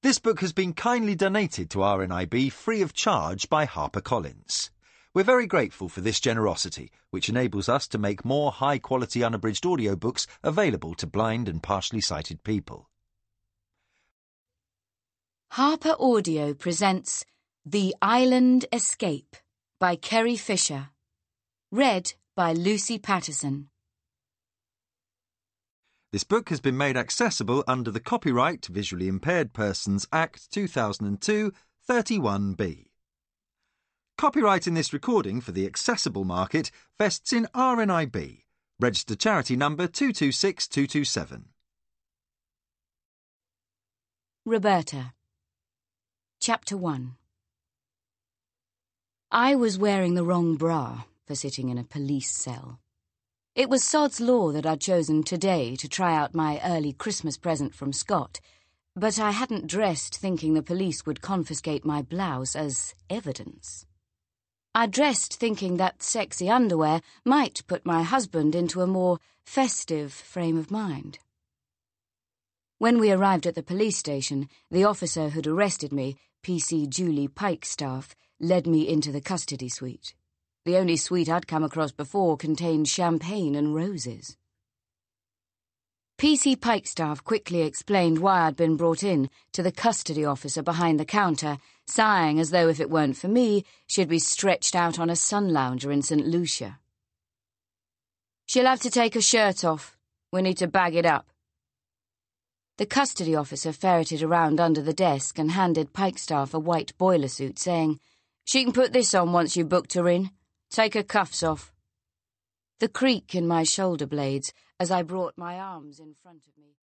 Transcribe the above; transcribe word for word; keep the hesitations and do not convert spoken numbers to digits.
This book has been kindly donated to R N I B free of charge by HarperCollins. We're very grateful for this generosity, which enables us to make more high-quality unabridged audiobooks available to blind and partially sighted people. Harper Audio presents The Island Escape by Kerry Fisher. Read by Lucy Patterson. This book has been made accessible under the Copyright Visually Impaired Persons Act two thousand two, thirty-one B. Copyright in this recording for the accessible market vests in R N I B, registered charity number two two six two two seven. Roberta. Chapter one. I was wearing the wrong bra for sitting in a police cell. It was sod's law that I'd chosen today to try out my early Christmas present from Scott, but I hadn't dressed thinking the police would confiscate my blouse as evidence. I dressed thinking that sexy underwear might put my husband into a more festive frame of mind. When we arrived at the police station, the officer who'd arrested me, P C Julie Pikestaff, led me into the custody suite. The only suite I'd come across before contained champagne and roses. P C Pikestaff quickly explained why I'd been brought in to the custody officer behind the counter, sighing as though if it weren't for me, she'd be stretched out on a sun lounger in Saint Lucia. "She'll have to take her shirt off. We need to bag it up." The custody officer ferreted around under the desk and handed Pikestaff a white boiler suit, saying, "She can put this on once you booked her in. Take her cuffs off." The creak in my shoulder blades as I brought my arms in front of me.